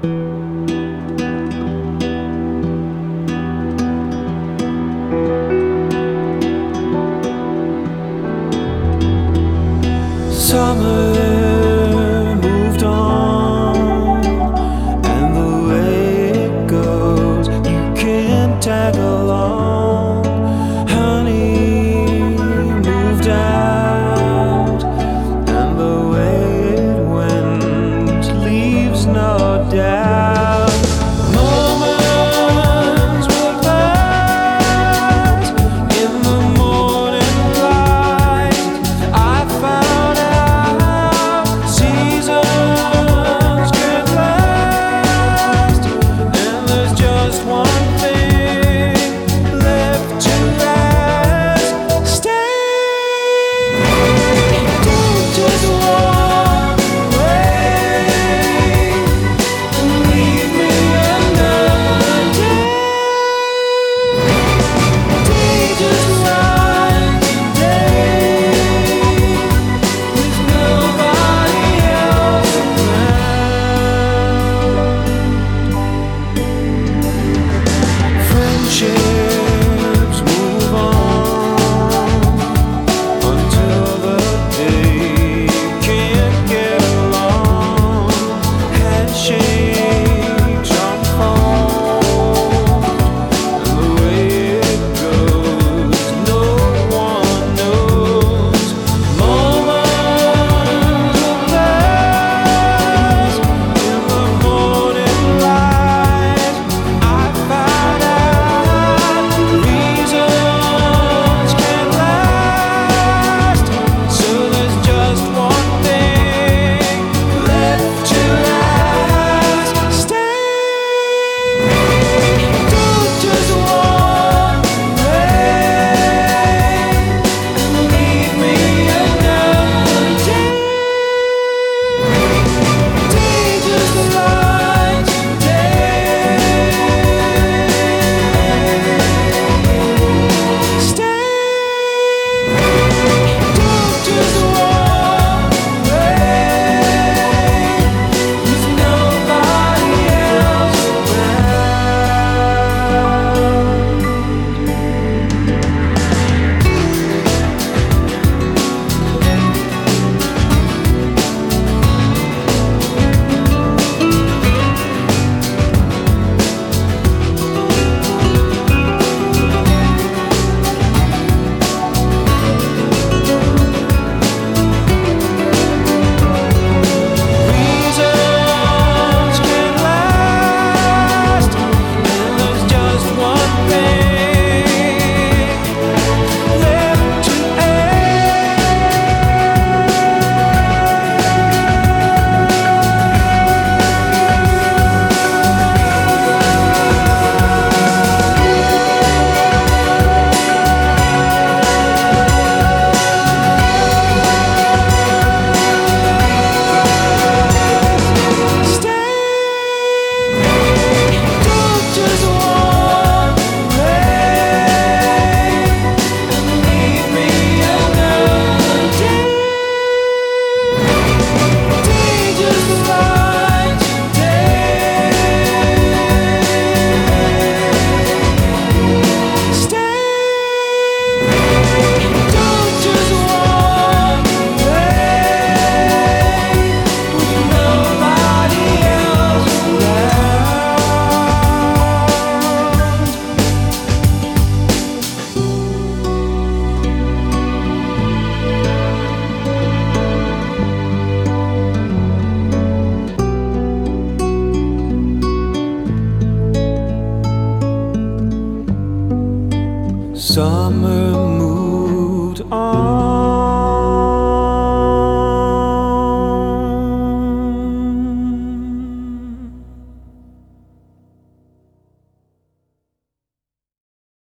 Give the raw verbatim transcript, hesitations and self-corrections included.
Summer moved on, and the way it goes, you can tag along. Honey moved out, and the way it went leaves no doubt. Moments will pass in the morning light. I found seasons can last, and there's just one thing left to ask. Stay, don't just walk away and leave me another day. Day just like today, with nobody else around. Friendships move on until the day you can't get along. Handshakes unfold, and the way it goes, no one knows. Moments will pass in the morning light. I found out reasons can't last, so there's just one thing left to ask. Stay, don't just walk away and leave me another day. Day just like today. Stay, don't just walk away with nobody else reasons can last, and there's just one thing left to Stay, don't just walk away and leave me another day. Day just like today. Stay, don't just walk away with nobody else around. Summer moved on,